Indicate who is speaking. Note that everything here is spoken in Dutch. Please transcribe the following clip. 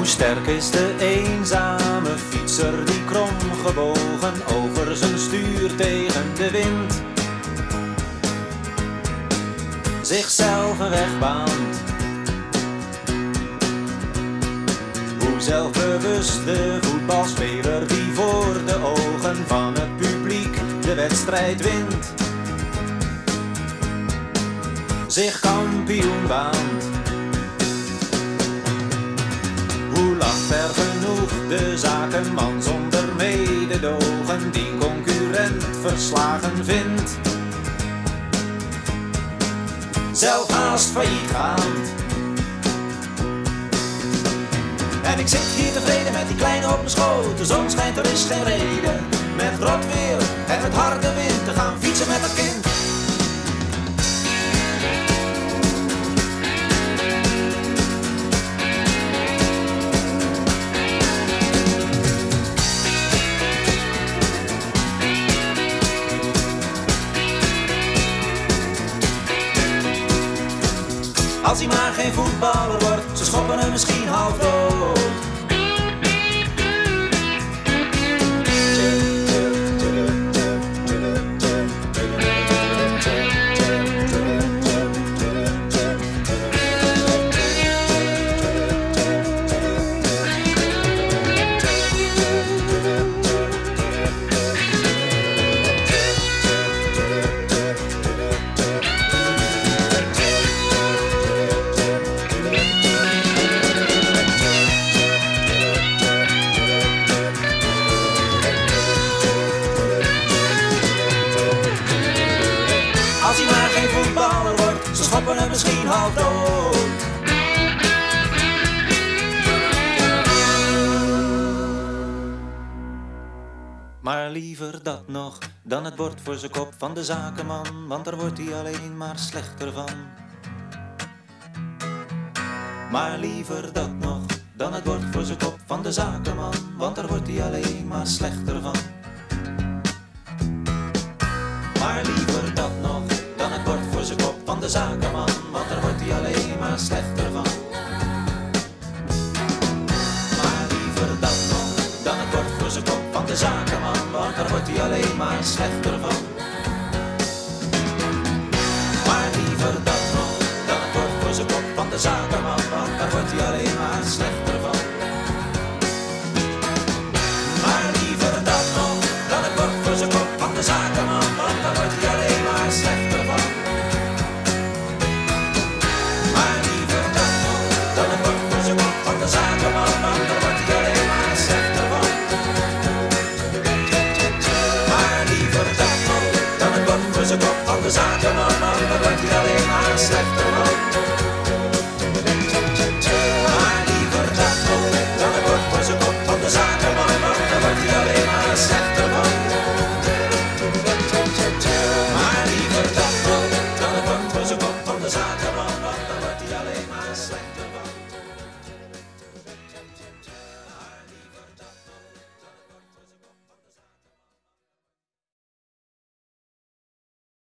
Speaker 1: sterk is de eenzame fietser die kromgebogen over zijn stuur tegen de wind zichzelf een weg baant. Hoe zelfbewust de voetbalspeler die voor de ogen van het publiek de wedstrijd wint zich kampioen baant. Hoe lacht ver genoeg de zakenman zonder mededogen die concurrent verslagen vindt, zelf haast failliet gaand. En ik zit hier tevreden met die kleine op mijn schoot. De zon schijnt, er is geen reden met rot weer en met harde wind te gaan fietsen met dat kind. Als hij maar geen voetballer wordt, ze schoppen hem misschien half dood. Als hij maar geen voetballer wordt, ze schoppen hem misschien half dood. Maar liever dat nog dan het bord voor zijn kop van de zakenman, want daar wordt hij alleen maar slechter van. Maar liever dat nog dan het bord voor zijn kop van de zakenman, want daar wordt hij alleen maar slechter van. Maar liever dat nog dan het bord voor zijn kop van de zakenman, want daar wordt hij alleen maar slechter van. Maar liever dat nog dan het bord voor zijn kop van de zakenman, want daar wordt hij alleen maar slechter van. Maar liever dat nog dan het bord voor zijn kop van de zakenman, want daar wordt hij alleen maar slechter van. Maar liever dat nog dan het bord voor zijn kop van de zakenman, want daar wordt hij alleen maar slechter van. Maar liever dat nog dan het bord voor zijn kop van de zakenman, want daar wordt hij alleen maar slechter van. Maar liever dat nog dan het bord voor zijn kop van de zakenman, want daar wordt hij alleen maar slechter van.